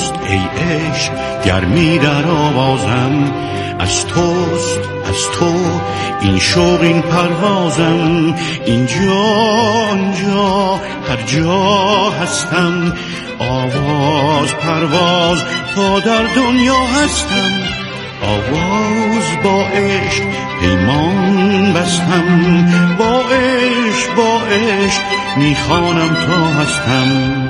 توست ای عشق گرمی در آوازم، از توست از تو این شوق این پروازم، اینجا آنجا هر جا هستم، آواز پرواز تا در دنیا هستم، آواز با عشق پیمان بستم، با عشق میخوانم تا هستم.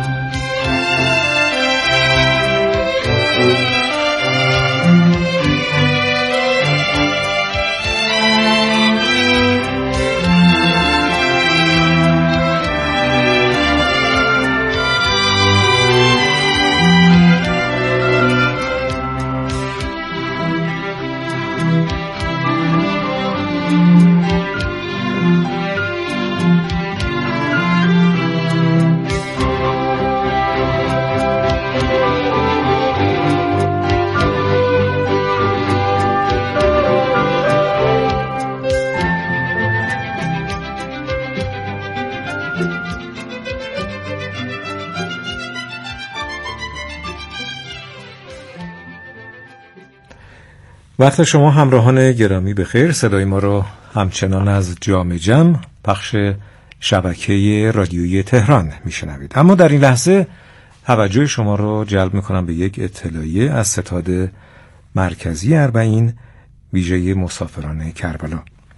وقت شما همراهان گرامی بخیر. صدای ما را همچنان از جام جم پخش شبکه رادیویی تهران میشنوید. اما در این لحظه توجه شما را جلب میکنم به یک اطلاعیه از ستاد مرکزی اربعین ویژه مسافران کربلا.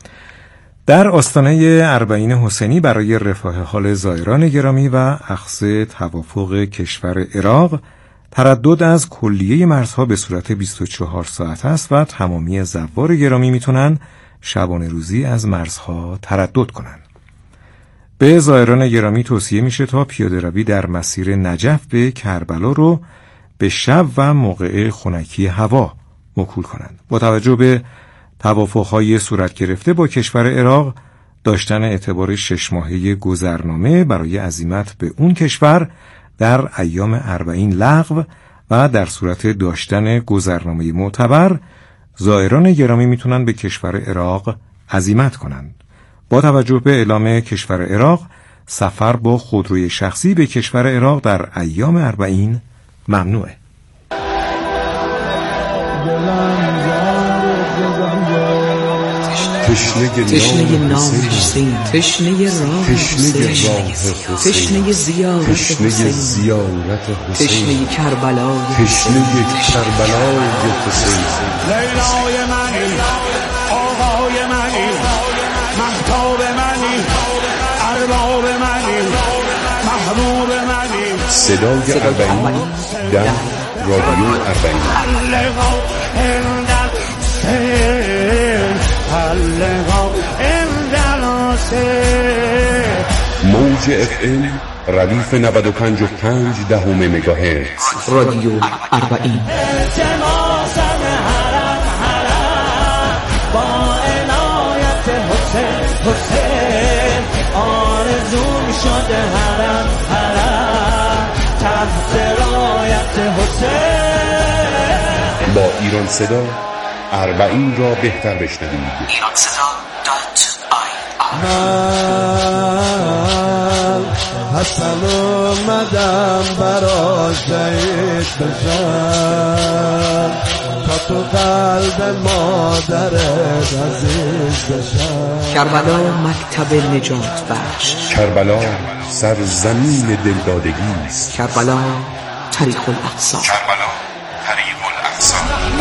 در آستانه اربعین حسینی برای رفاه حال زائران گرامی و اخذ توافق کشور عراق، تردد از کلیه مرزها به صورت 24 ساعت است و تمامی زوار گرامی میتونن شبانه روزی از مرزها تردد کنن. به زائران گرامی توصیه میشه تا پیاده روی در مسیر نجف به کربلا رو به شب و موقع خنکی هوا موکول کنند. با توجه به توافق‌های صورت گرفته با کشور عراق، داشتن اعتبار 6 ماهه گذرنامه برای عزیمت به اون کشور در ایام اربعین لغو و در صورت داشتن گذرنامه معتبر، زائران گرامی میتونن به کشور عراق عزیمت کنند. با توجه به اعلام کشور عراق، سفر با خودروی شخصی به کشور عراق در ایام اربعین ممنوعه. تشنه نام حسین، تشنه راه حسین، تشنه زیارت حسین، تشنه کربلای حسین، لیلای منی، آقای منی، مهتاب منی، ارباب منی، محبوب منی. صدای اربعین در رادیو اربعین. موج FM ردیف 95.5 مگاهرتز. رادیو اربعین. با عنایت حسین آرزوم شده حرم تحت رایت حسین. با ایران صدا اربعین را بهتر بشنوید. من حسن اومدم برا شهید بشم، تا تو قلب مادرت عزیز بشم. کربلا مکتب نجات بخش، کربلا سرزمین دلدادگی است. کربلا طریق الاقصی، کربلا طریق الاقصی.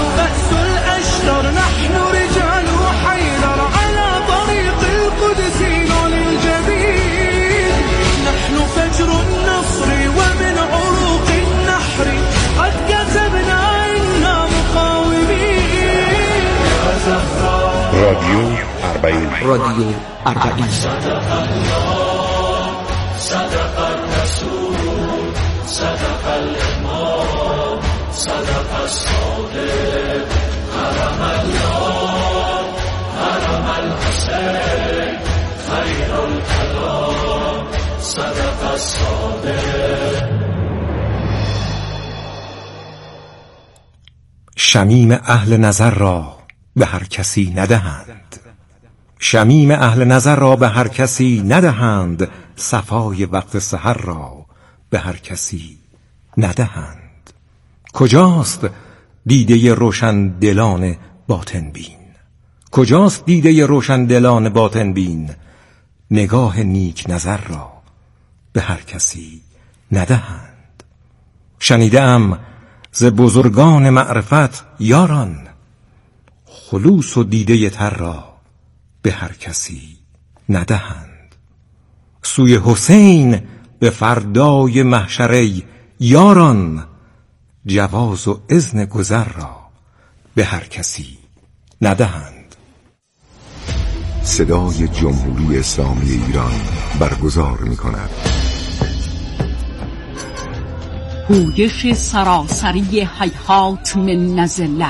نحن رجال حيدر على طريق القدس للجبين، نحن فجر النصر ومن عروق النحر قد كسبنا إنا مقاومين. رادیو اربعین. رادیو اربعین. صدق الله صدق الرسول صدق الإمام صدق الصادق حرم الله حرم الحسين خير الكلام صدق الصادق. شمیم اهل نظر را به هر کسی ندهند، شمیم اهل نظر را به هر کسی ندهند، صفای وقت سحر را به هر کسی ندهند. کجاست دیده روشن دلان باطن بین؟ کجاست دیده روشن دلان باطن بین؟ نگاه نیک نظر را به هر کسی ندهند. شنیدم ز بزرگان معرفت یاران، خلوص و دیده تر را به هر کسی ندهند. سوی حسین به فردای محشر یاران، جواز و اذن گذر را به هر کسی ندهند. صدای جمهوری اسلامی ایران برگزار می‌کند پویش سراسری هیهات من نزله.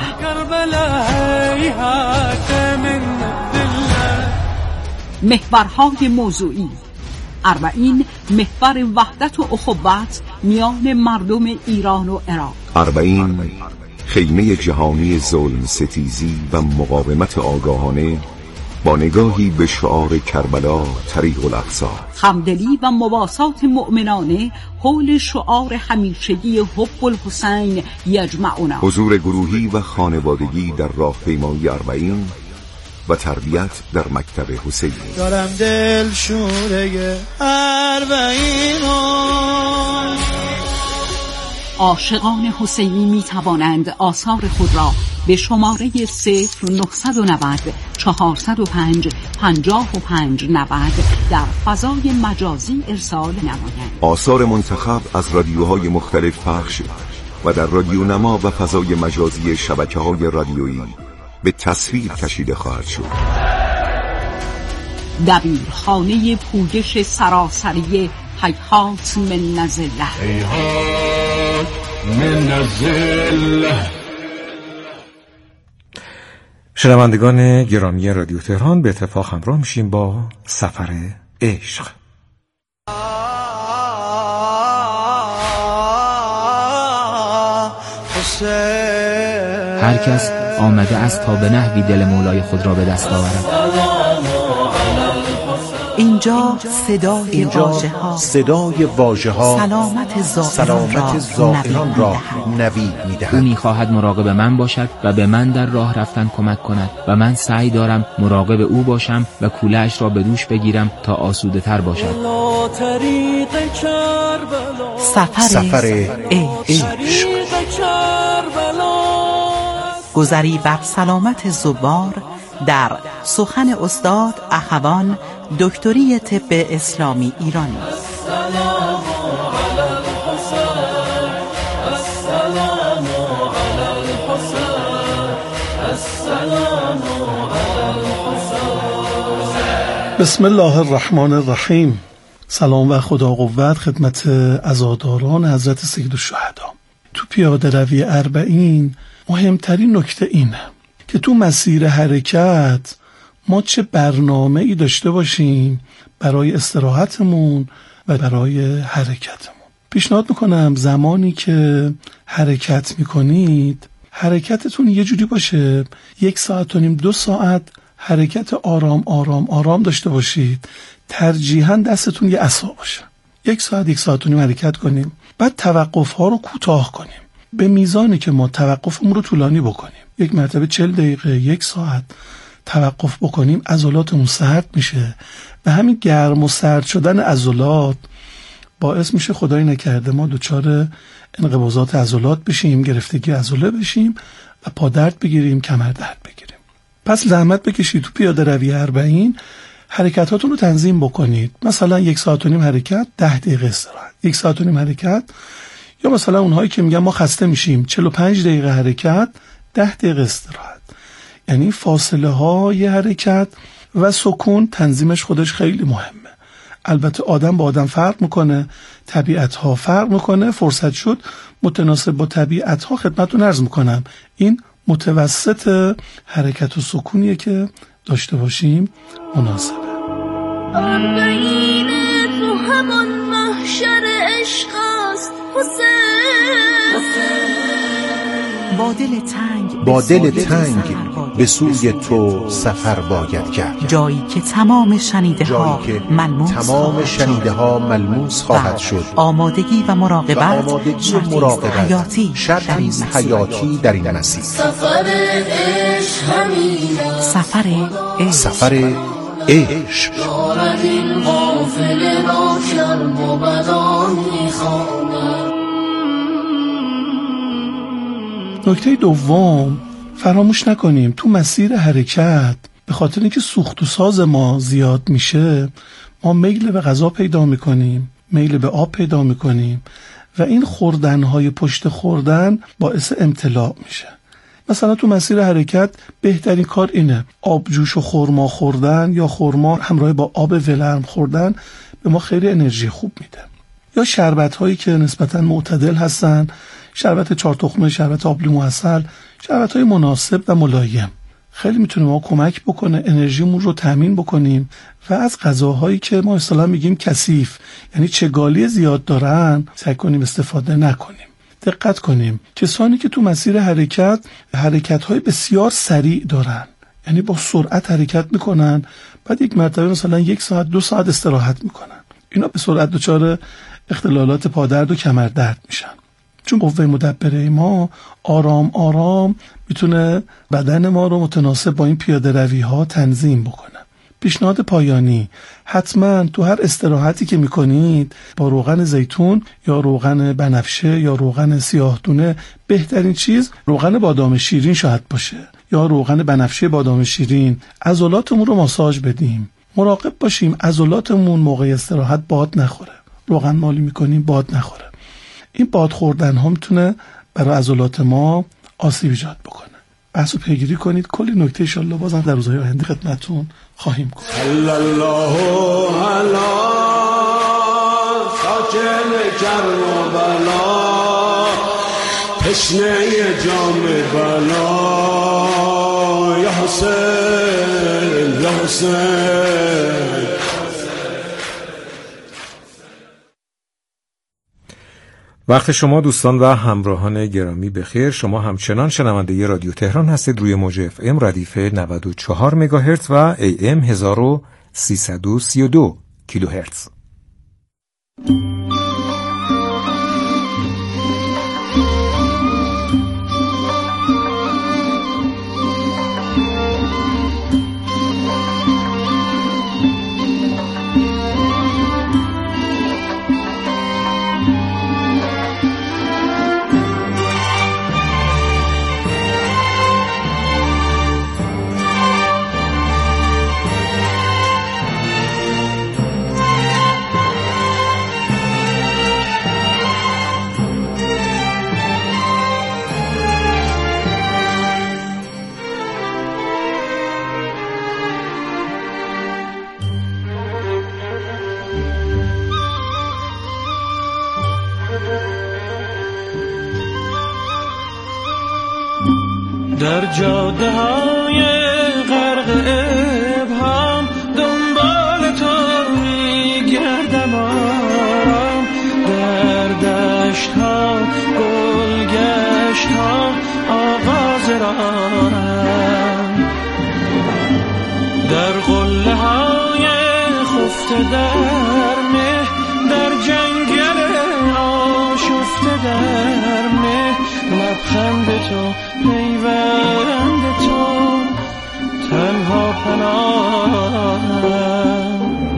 محورهای موضوعی: اربعین، محور وحدت و اخوت میان مردم ایران و عراق. اربعین، خیمه جهانی ظلم ستیزی و مقاومت آگاهانه با نگاهی به شعار کربلا طریق الاقصی. همدلی و مواسات مؤمنانه حول شعار همیشگی حب الحسین یجمعنا. حضور گروهی و خانوادگی در راهپیمایی اربعین و تربیت در مکتب حسینی. دارم دل شوره اربعین. عاشقان حسینی می توانند آثار خود را به شماره 0990 405 5590 در فضای مجازی ارسال نمایند. آثار منتخب از رادیوهای مختلف پخش و در رادیو نما و فضای مجازی شبکه‌های رادیویی به تصویر کشیده خواهد شد. دبیرخانه پویش سراسری هیهات من نزله. هیهات من نزله. شنوندگان گرامی رادیو تهران، به اتفاق همراه میشیم با سفر عشق. هر کس آمده است تا به نحوی دل مولای خود را به دست آورد. اینجا صدای واژه‌ها سلامت زائران را نوید می‌دهد. او می‌خواهد مراقب من باشد و به من در راه رفتن کمک کند و من سعی دارم مراقب او باشم و کوله‌اش را به دوش بگیرم تا آسوده‌تر باشد. سفر عشق، گذری بر سلامت زوار در سخن استاد اخوان، دکتری طب اسلامی ایرانی. بسم الله الرحمن الرحیم. سلام و خدا قوت خدمت عزاداران حضرت سید الشهدا. تو پیاده روی اربعین مهمترین نکته اینه که تو مسیر حرکت ما چه برنامه‌ای داشته باشیم برای استراحتمون و برای حرکتمون. پیشنهاد میکنم زمانی که حرکت میکنید حرکتتون یه جوری باشه 1 ساعت و نیم 2 ساعت حرکت آرام آرام آرام داشته باشید. ترجیحاً دستتون یه عصا باشه. 1 ساعت 1 ساعت و نیم حرکت کنیم، بعد توقف ها رو کوتاه کنیم به میزانی که ما توقفمون رو طولانی بکنیم. 1 مرتبه 40 دقیقه 1 ساعت توقف بکنیم، عضلاتمون سرد میشه و همین گرم و سرد شدن عضلات باعث میشه خدای نکرده ما دچار انقباضات عضلات بشیم، گرفتگی عضله بشیم و پا درد بگیریم، کمر درد بگیریم. پس زحمت بکشید تو پیاده روی اربعین حرکتاتون رو تنظیم بکنید. مثلا 1 ساعت و نیم حرکت 10 دقیقه استراحت، 1 ساعت و نیم حرکت، یا مثلا اونهایی که میگن ما خسته میشیم 45 دقیقه حرکت 10 دقیقه استراحت. یعنی فاصله های حرکت و سکون تنظیمش خودش خیلی مهمه. البته آدم با آدم فرق میکنه، طبیعت ها فرق میکنه. فرصت شد متناسب با طبیعت ها خدمتتون عرض میکنم این متوسط حرکت و سکونیه که داشته باشیم مناسبه. اربعین تو همان محشر عشق است حسین، با دل تنگ به سوی تو سفر باید کرد. جایی که تمام شنیده ها ملموس خواهد شد. آمادگی و مراقبت شرطی حیاتی در این مسیر. سفر عشق. نکته دوم، فراموش نکنیم تو مسیر حرکت به خاطر اینکه سوخت و ساز ما زیاد میشه، ما میل به غذا پیدا میکنیم، میل به آب پیدا میکنیم و این خوردنهای پشت خوردن باعث امتلاع میشه. مثلا تو مسیر حرکت بهترین کار اینه آبجوش و خرما خوردن یا خرما همراه با آب ولرم خوردن به ما خیلی انرژی خوب میده. یا شربت هایی که نسبتا معتدل هستن، شربت 4 تخمه، شربت آب لیمو عسل، شربت های مناسب و ملایم خیلی میتونه ما کمک بکنه انرژیمون رو تامین بکنیم و از غذاهایی که ما اصطلاحاً میگیم کثیف، یعنی چگالی زیاد دارن، سعی کنیم استفاده نکنیم. دقت کنیم کسانی که تو مسیر حرکت‌های بسیار سریع دارن، یعنی با سرعت حرکت میکنن، بعد یک مرتبه مثلا 1 ساعت 2 ساعت استراحت میکنن، اینا به سرعت دچار اختلالات پادرد و کمردرد میشن. چون قوه مدبره ما آرام آرام میتونه بدن ما رو متناسب با این پیاده روی ها تنظیم بکنه. پیشنهاد پایانی، حتما تو هر استراحتی که میکنید با روغن زیتون یا روغن بنفشه یا روغن سیاه‌دونه، بهترین چیز روغن بادام شیرین شاید باشه یا روغن بنفشه بادام شیرین، عضلاتمون رو ماساژ بدیم. مراقب باشیم عضلاتمون موقع استراحت باد نخوره. روغن مالی میکنیم باد نخوره. این باد خوردن ها میتونه برای عضلات ما آسیب ایجاد بکنه. بحثو پیگیری کنید. کلی نکته ان شاء الله بازم در روزهای آینده خدمتتون خواهیم گفت. صلی الله علی ساکن کربلا، تشنه جام بلا، یا حسین یا حسین. وقت شما دوستان و همراهان گرامی بخیر. شما همچنان شنونده رادیو تهران هستید روی موج FM ردیف 94 مگاهرتز و AM 1332 کیلوهرتز. در جاده های غرق ابهام دنبال تو میگردم آرام، در دشت ها گل گشت ها آغاز راهم، در قله های خفته در مه، در جنگل آشفته در مه، لبخند تو پیوند تو تنها پناهم.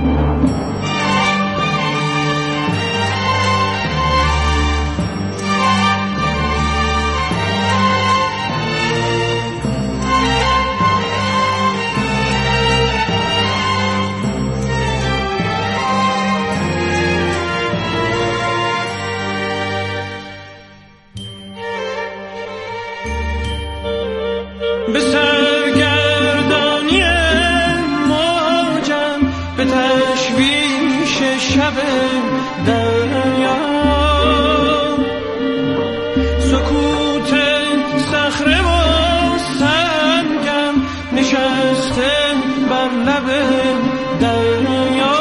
به سرگردانی موجم، به تشویش شب دریا، سکوت صخره و سنگم نشسته بر لب دریا،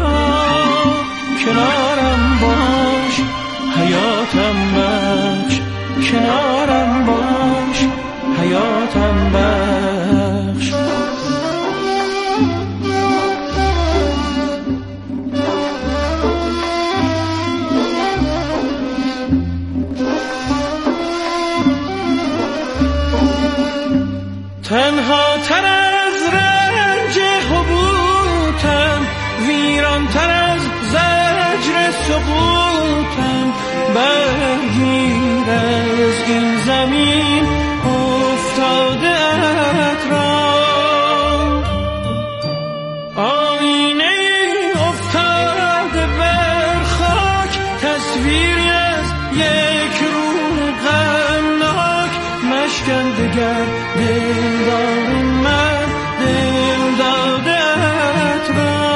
کنارم باش حیاتم بخش، کنارم باش تنها تر از رنج حبوطم، ویران تر از زجر سقوطم. برگیر از این زمین افتاده ات را، آینه افتاده بر خاک، تصویری از یک روح غمناک. مشکن دگر دلدار من، دل داده ات را.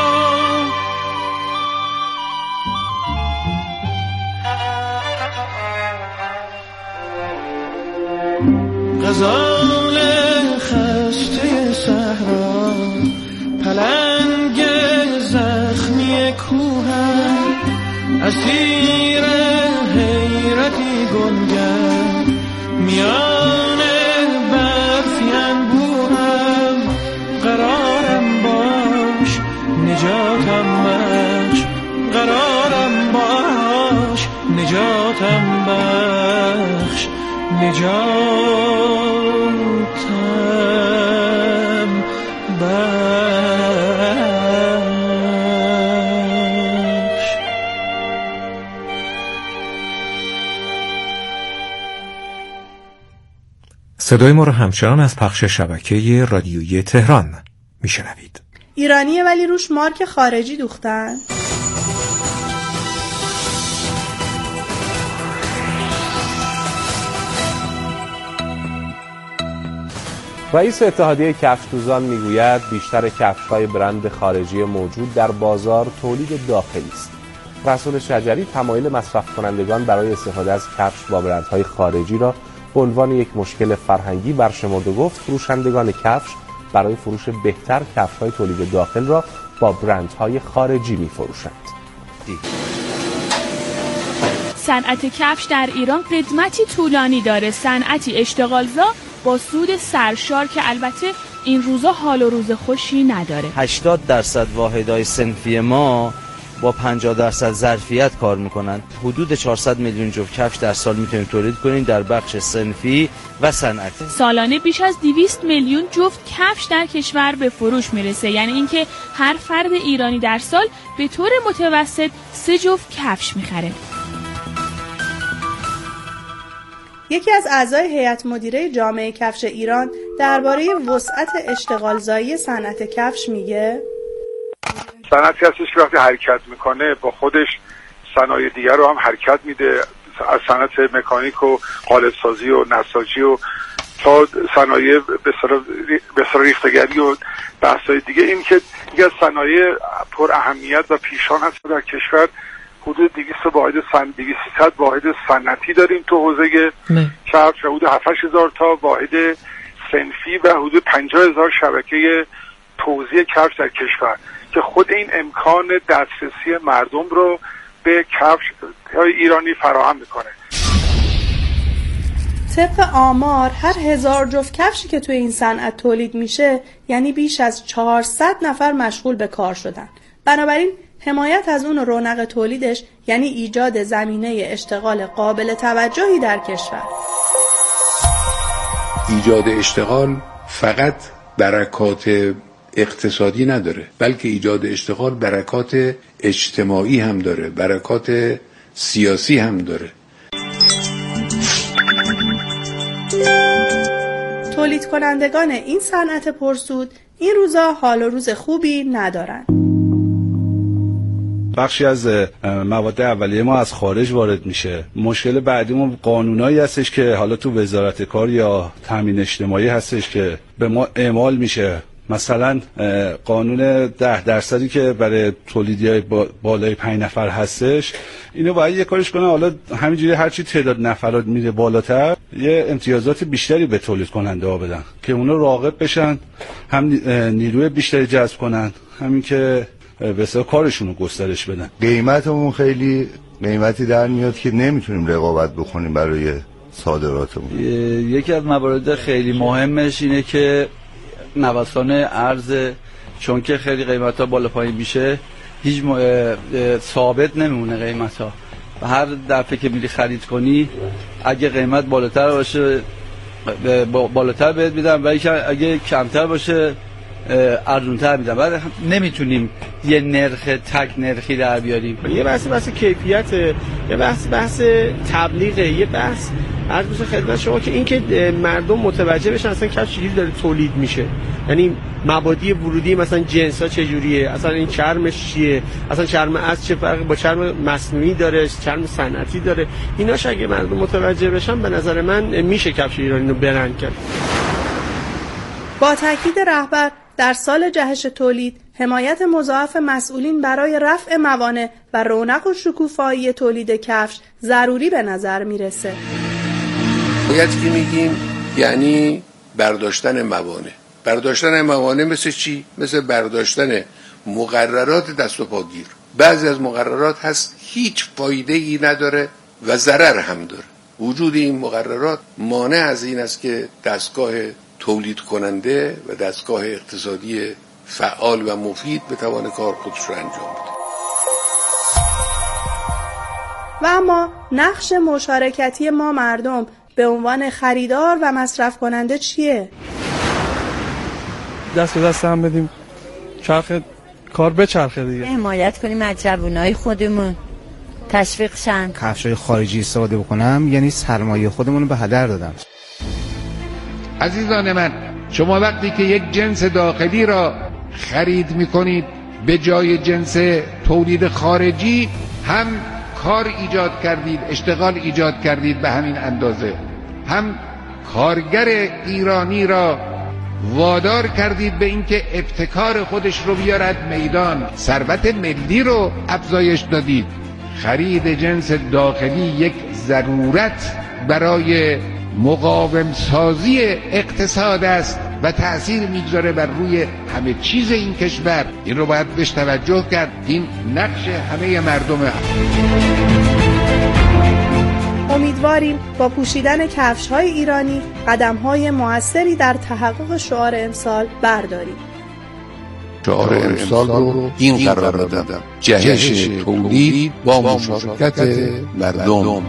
غزال خسته صحرا، پلنگ زخمی کوهم، اسیر حیرتی گنگر، میان برفی انبوهم. قرارم باش نجاتم بخش، قرارم باش نجاتم بخش، نجاتم بخش. صدای ما را همچنان از پخش شبکه رادیویی تهران میشنوید. ایرانیه ولی روش مارک خارجی دوختن. رئیس اتحادیه کفش‌دوزان میگوید بیشتر کفش‌های برند خارجی موجود در بازار تولید داخلی است. رسول شجری تمایل مصرف کنندگان برای استفاده از کفش با برندهای خارجی را به عنوان یک مشکل فرهنگی برشمرد و گفت فروشندگان کفش برای فروش بهتر کفش‌های تولید داخل را با برندهای خارجی می‌فروشند. صنعت کفش در ایران قدمتی طولانی داره، صنعتی اشتغالزا با سود سرشار که البته این روزا حال و روز خوشی نداره. 80% واحدهای صنفی ما با 50% ظرفیت کار میکنن. حدود 400 میلیون جفت کفش در سال میتونیم تولید کنیم در بخش صنفی و صنعتی. سالانه بیش از 200 میلیون جفت کفش در کشور به فروش میرسه، یعنی اینکه هر فرد ایرانی در سال به طور متوسط 3 جفت کفش میخره. یکی از اعضای هیئت مدیره جامعه کفش ایران درباره وسعت اشتغالزایی صنعت کفش میگه صنعتی هستش که وقتی حرکت میکنه با خودش صنایع دیگر رو هم حرکت میده، از صنعت مکانیک و قالب سازی و نساجی و تا صنایع به اصطلاح ریختگری و بحث‌های دیگه. این که یکی از صنایع پر اهمیت و پیشان هست در کشور. حدود 200 واحد صنعتی داریم تو حوزه کفش، حدود 7,000 تا واحد صنفی و حدود 50,000 شبکه توزیع کفش در کشور که خود این امکان دسترسی مردم رو به کفش ایرانی فراهم میکنه. طبق آمار هر 1000 جفت کفشی که توی این صنعت تولید میشه یعنی بیش از 400 نفر مشغول به کار شدن. بنابراین حمایت از اون رونق تولیدش یعنی ایجاد زمینه اشتغال قابل توجهی در کشور. ایجاد اشتغال فقط برکات اقتصادی نداره، بلکه ایجاد اشتغال برکات اجتماعی هم داره، برکات سیاسی هم داره. تولید کنندگان این صنعت پرسود این روزا حال و روز خوبی ندارن. بخشی از مواد اولیه ما از خارج وارد میشه. مشکل بعدیمون قانونایی هستش که حالا تو وزارت کار یا تامین اجتماعی هستش که به ما اعمال میشه. مثلا قانون 10% که برای تولیدی‌های بالای 5 نفر هستش، اینو باید یه کارش کنه. حالا همینجوری هرچی تعداد نفرات میره بالاتر یه امتیازات بیشتری به تولید کننده ها بدن که اونا راغب بشن، هم نیروی بیشتری جذب کنن، همین که بسیار کارشون رو گسترش بدن. قیمتمون خیلی قیمتی در میاد که نمیتونیم رقابت بکنیم برای صادراتمون. یکی از موارد خیلی مهمش اینه که نوسان ارز، چون که خیلی قیمت ها بالا پایین میشه، هیچ ثابت نمیمونه قیمت ها. هر دفعه که میری خرید کنی اگه قیمت بالاتر باشه بالاتر بهت میدم و اگه کمتر باشه ارزونتر میدم. بعد نمیتونیم یه نرخ تک نرخی در بیاریم. یه بحث کیفیته، یه بحث تبلیغه، یه بحث عرض بشه خدمت شما که این که مردم متوجه بشن اصلا کفش چجوری داره تولید میشه، یعنی مبادی ورودی مثلا جنسا چجوریه، اصلا این چرمش چیه، اصلا چرم از چه فرقی با چرم مصنوعی داره، چرم صنعتی داره. ایناش اگه مردم متوجه بشن به نظر من میشه کفش ایرانی رو برند کرد. با تاکید رهبر در سال جهش تولید، حمایت مضاعف مسئولین برای رفع موانع و رونق و شکوفایی تولید کفش ضروری به نظر میرسه. باید که میگیم یعنی برداشتن موانع. برداشتن موانع مثل چی؟ مثل برداشتن مقررات دست و پاگیر. بعضی از مقررات هست هیچ فایده ای نداره و ضرر هم داره. وجود این مقررات مانع از این است که دستگاه تولید کننده و دستگاه اقتصادی فعال و مفید به توان کار خودش رو انجام بده. و اما نقش مشارکتی ما مردم به عنوان خریدار و مصرف کننده چیه؟ دست به دست هم بدیم، چرخ کار به چرخه دیگه. حمایت کنیم از جوانای خودمون، تشویق شن. کفشای خارجی استفاده بکنم یعنی سرمایه خودمون رو به هدر دادم. عزیزان من، شما وقتی که یک جنس داخلی را خرید میکنید به جای جنس تولید خارجی، هم کار ایجاد کردید، اشتغال ایجاد کردید به همین اندازه، هم کارگر ایرانی را وادار کردید به اینکه ابتکار خودش رو بیارد میدان، ثروت ملی رو افزایش دادید. خرید جنس داخلی یک ضرورت برای مقاوم سازی اقتصاد است و تأثیر میگذاره بر روی همه چیز این کشور. این رو باید بهش توجه کرد. این نقش همه مردمه. امیدواریم با پوشیدن کفش‌های ایرانی قدم‌های موثری در تحقق شعار امسال برداریم. شعار امسال رو این قرار دادم: جهش تولید با مشارکت مردم.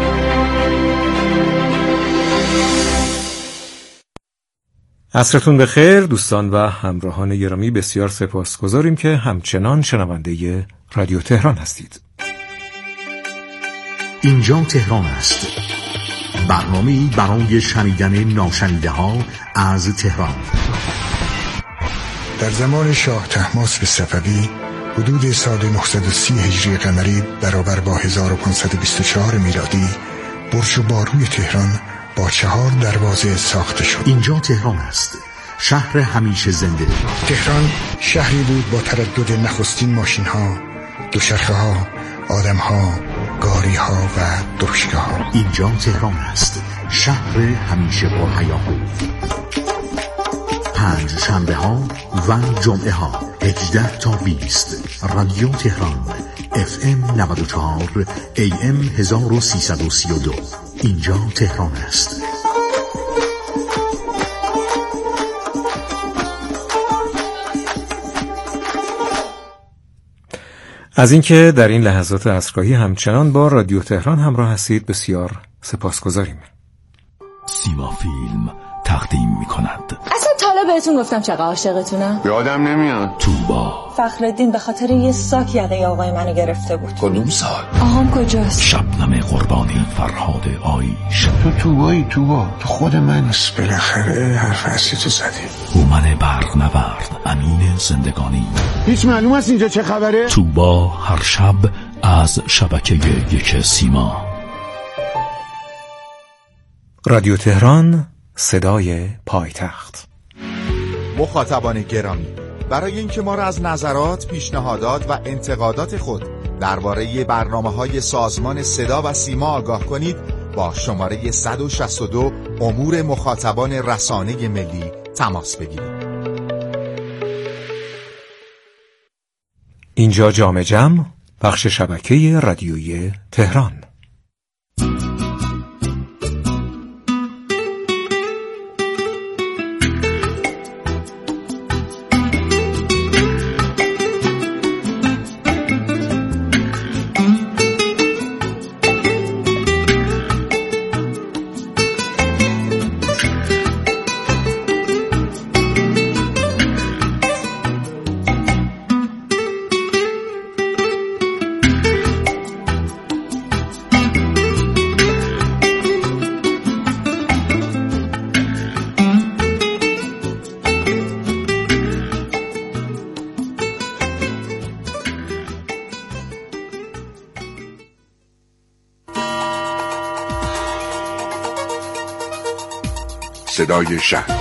عصرتون بخیر دوستان و همراهان گرامی، بسیار سپاسگزاریم که همچنان شنونده رادیو تهران هستید. اینجا تهران است. برنامه‌ای برای شنیدن ناشنیده ها از تهران. در زمان شاه طهماسب صفوی حدود سال 930 هجری قمری برابر با 1524 میلادی برج باروی تهران با 4 دروازه ساخته شد. اینجا تهران است، شهر همیشه زنده. تهران شهری بود با تردد نخستین ماشین ها، دوچرخه ها، آدم ها، گاری ها و درشکه ها. اینجا تهران است، شهر همیشه با هیاهو. 5 شنبه ها و جمعه ها 18 تا 20 رادیو تهران FM 94 AM 1332. اینجا تهران است. از اینکه در این لحظات عصرگاهی همچنان با رادیو تهران همراه هستید بسیار سپاسگزاریم. سیما فیلم تقدیم می‌کند. اصلا تا حالا بهتون گفتم چقدر عاشقتونم؟ یادم نمیاد. توبا. فخرالدین به خاطر یه ساک یقه آقای منو گرفته بود. کدوم سال؟ آقام کجاست؟ شبنم قربانی، فرهاد آیش. تو توبایی توبا، تو خود من است. بالاخره حرف اصلی تو زدیم. هومن برق نورد، امین زندگانی. هیچ معلوم است اینجا چه خبره؟ توبا هر شب از شبکه 1 سیما. رادیو تهران، صدای پایتخت. مخاطبان گرامی، برای اینکه ما را از نظرات، پیشنهادات و انتقادات خود درباره برنامه‌های سازمان صدا و سیما آگاه کنید، با شماره 162 امور مخاطبان رسانه ملی تماس بگیرید. اینجا جام جم، بخش شبکه رادیویی تهران. صدای شهر.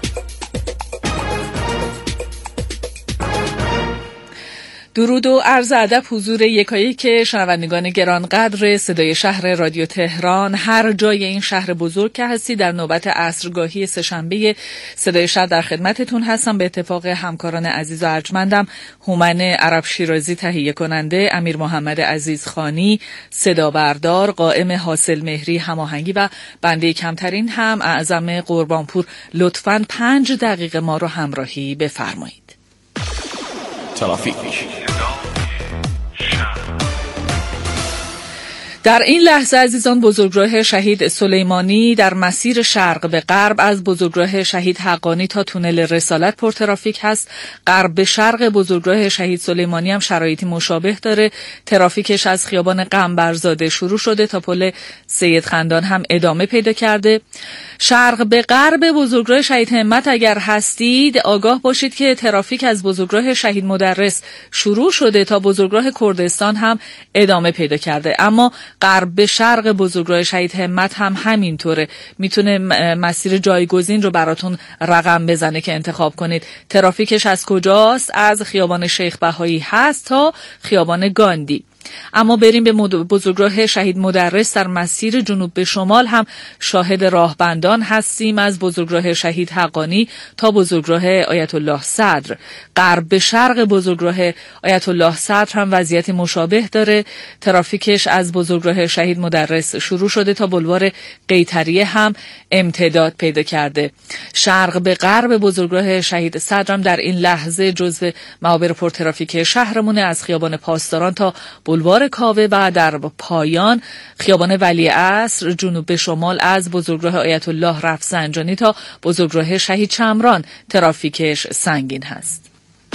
درود و عرض ادب حضور یکایک شنوندگان گرانقدر صدای شهر رادیو تهران، هر جای این شهر بزرگ که هستی. در نوبت عصرگاهی سه‌شنبه صدای شهر در خدمتتون هستم. به اتفاق همکاران عزیز و ارجمندم هومن عرب شیرازی تهیه کننده، امیر محمد عزیز خانی صدا بردار، قائم حاصل مهری هماهنگی و بنده کمترین هم اعظم قربانپور، لطفاً 5 دقیقه ما رو همراهی بفرمایید. ترافیک. در این لحظه عزیزان، بزرگراه شهید سلیمانی در مسیر شرق به غرب از بزرگراه شهید حقانی تا تونل رسالت پرترافیک هست. غرب به شرق بزرگراه شهید سلیمانی هم شرایطی مشابه داره. ترافیکش از خیابان قنبرزاده شروع شده تا پل سید خندان هم ادامه پیدا کرده. شرق به غرب بزرگراه شهید همت اگر هستید آگاه باشید که ترافیک از بزرگراه شهید مدرس شروع شده تا بزرگراه کردستان هم ادامه پیدا کرده. اما غرب به شرق بزرگراه شهید همت هم همینطوره. میتونه مسیر جایگزین رو براتون رقم بزنه که انتخاب کنید. ترافیکش از کجاست؟ از خیابان شیخ بهایی هست تا خیابان گاندی. اما بریم به بزرگراه شهید مدرس در مسیر جنوب به شمال هم شاهد راهبندان هستیم. از بزرگراه شهید حقانی تا بزرگراه آیت الله صدر. غرب به شرق بزرگراه آیت الله صدر هم وضعیت مشابه داره. ترافیکش از بزرگراه شهید مدرس شروع شده تا بلوار قیطریه هم امتداد پیدا کرده. شرق به غرب بزرگراه شهید صدر هم در این لحظه جزو محاور پرترافیک شهرمونه. از خیابان پاسداران تا بلوار کاوه و در پایان خیابان ولیعصر جنوب به شمال از بزرگراه آیت الله رفسنجانی تا بزرگراه شهید شمران ترافیکش سنگین هست.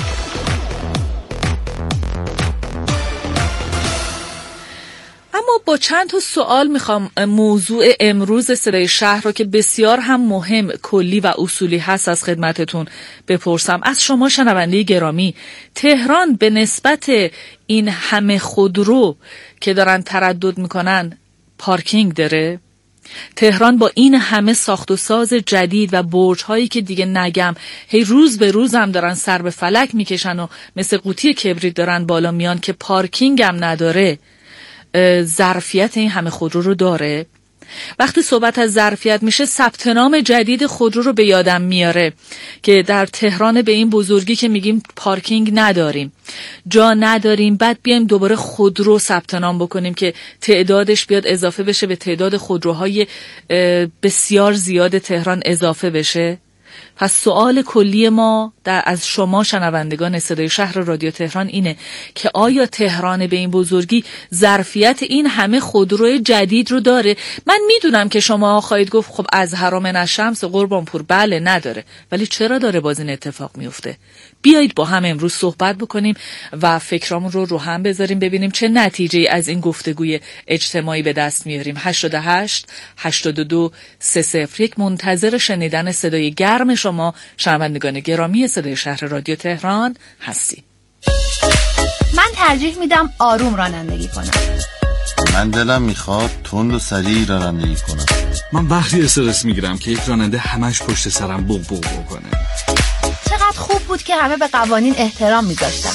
اما با چند تا سوال میخوام موضوع امروز صدای شهر رو که بسیار هم مهم، کلی و اصولی هست از خدمتتون بپرسم. از شما شنونده گرامی، تهران به نسبت این همه خودرو که دارن تردد میکنن پارکینگ داره؟ تهران با این همه ساخت و ساز جدید و برج هایی که دیگه نگم، هی روز به روز هم دارن سر به فلک میکشن و مثل قوطی کبریت دارن بالا میان که پارکینگ هم نداره، ظرفیت این همه خودرو رو داره؟ وقتی صحبت از ظرفیت میشه، ثبت نام جدید خودرو رو به یادم میاره که در تهران به این بزرگی که میگیم پارکینگ نداریم، جا نداریم، بعد بیایم دوباره خودرو ثبت نام بکنیم که تعدادش بیاد اضافه بشه به تعداد خودروهای بسیار زیاد تهران اضافه بشه. پس سوال کلی ما از شما شنوندگان صدای شهر رادیو تهران اینه که آیا تهران به این بزرگی ظرفیت این همه خودرو جدید رو داره؟ من میدونم که شما خواهید گفت خب از حرام الشمس قربانپور بله نداره، ولی چرا داره باز این اتفاق میفته؟ بیایید با هم امروز صحبت بکنیم و فکرامون رو هم بذاریم، ببینیم چه نتیجه‌ای از این گفتگوی اجتماعی به دست میاریم. 88 82 301 منتظر شنیدن صدای گرم شما شنوندگان گرامی صدای شهر رادیو تهران هستی. من ترجیح میدم آروم رانندگی کنم. من دلم میخواد تند و سریع رانندگی کنم. من وقتی استرس میگیرم که یک راننده همش پشت سرم بوق بوق بکنه. چقدر خوب بود که همه به قوانین احترام میذاشتن.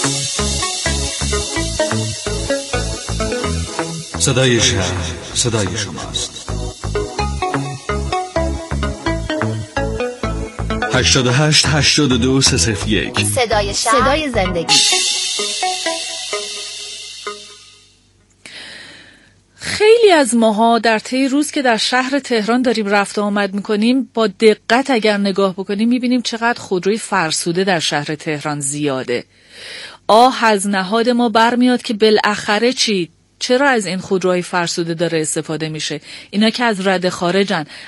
صدای شهر، صدای شماست. 88 82 301 صدای شهر، صدای زندگی. خیلی از ماها در طی روز که در شهر تهران داریم رفت و آمد میکنیم، با دقت اگر نگاه بکنیم میبینیم چقدر خودروی فرسوده در شهر تهران زیاده. آه از نهاد ما برمیاد که بالاخره چرا از این خودروهای فرسوده داره استفاده میشه؟ اینا که از رده خارجن،